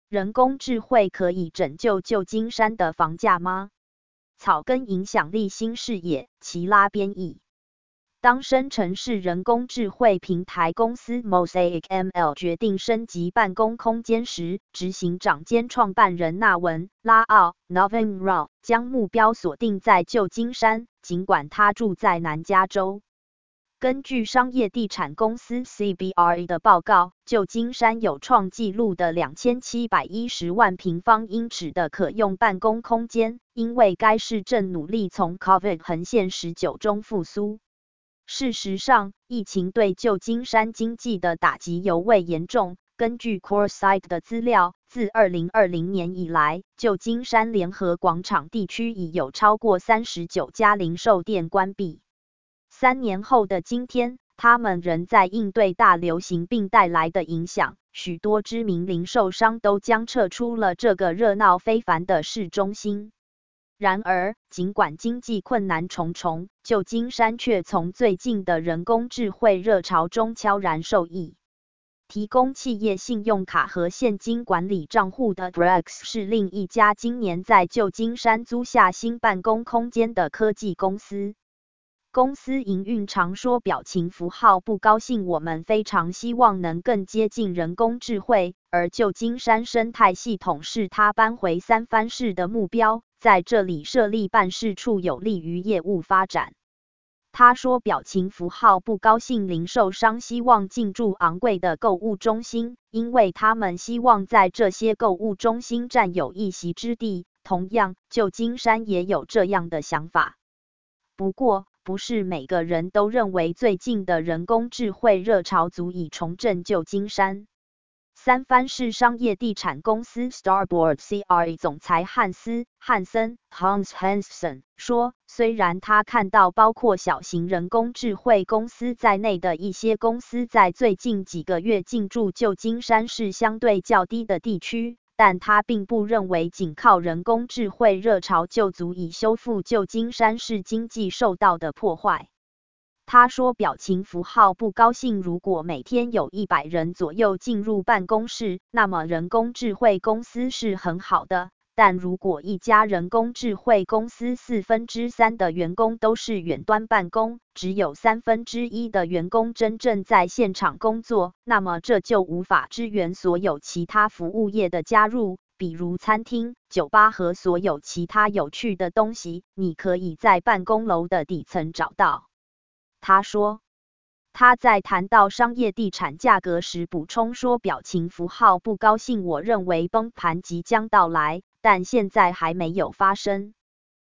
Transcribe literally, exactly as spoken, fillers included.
人工智慧可以拯救旧金山的房价吗？草根影响力新视野，齐拉编译。当生成式人工智慧平台公司 Mosaic M L 决定升级办公空间时，执行长兼创办人纳文拉奥 Navin Rao 将目标锁定在旧金山，尽管他住在南加州。根据商业地产公司 C B R E 的报告，旧金山有创纪录的两千七百一十万平方英尺的可用办公空间，因为该市正努力从 COVID 横线十九中复苏。事实上，疫情对旧金山经济的打击尤为严重。根据 CoreSite 的资料，自二零二零年以来，旧金山联合广场地区已有超过三十九家零售店关闭。三年后的今天，他们仍在应对大流行病带来的影响，许多知名零售商都将撤出了这个热闹非凡的市中心。然而，尽管经济困难重重，旧金山却从最近的人工智慧热潮中悄然受益。提供企业信用卡和现金管理账户的 Brex 是另一家今年在旧金山租下新办公空间的科技公司。公司营运常说表情符号不高兴，我们非常希望能更接近人工智慧，而旧金山生态系统是他搬回三藩市的目标，在这里设立办事处有利于业务发展。他说表情符号不高兴，零售商希望进驻昂贵的购物中心，因为他们希望在这些购物中心占有一席之地。同样，旧金山也有这样的想法。不过，不是每个人都认为最近的人工智慧热潮足以重振旧金山。三藩市商业地产公司 Starboard C R E 总裁汉斯·汉森 Hans Hansson 说，虽然他看到包括小型人工智慧公司在内的一些公司在最近几个月进驻旧金山是相对较低的地区，但他并不认为仅靠人工智慧热潮就足以修复旧金山市经济受到的破坏。他说表情符号不高兴，如果每天有一百人左右进入办公室，那么人工智慧公司是很好的，但如果一家人工智慧公司四分之三的员工都是远端办公，只有三分之一的员工真正在现场工作，那么这就无法支援所有其他服务业的加入，比如餐厅、酒吧和所有其他有趣的东西，你可以在办公楼的底层找到。他说，他在谈到商业地产价格时补充说表情符号不高兴，我认为崩盘即将到来，但现在还没有发生。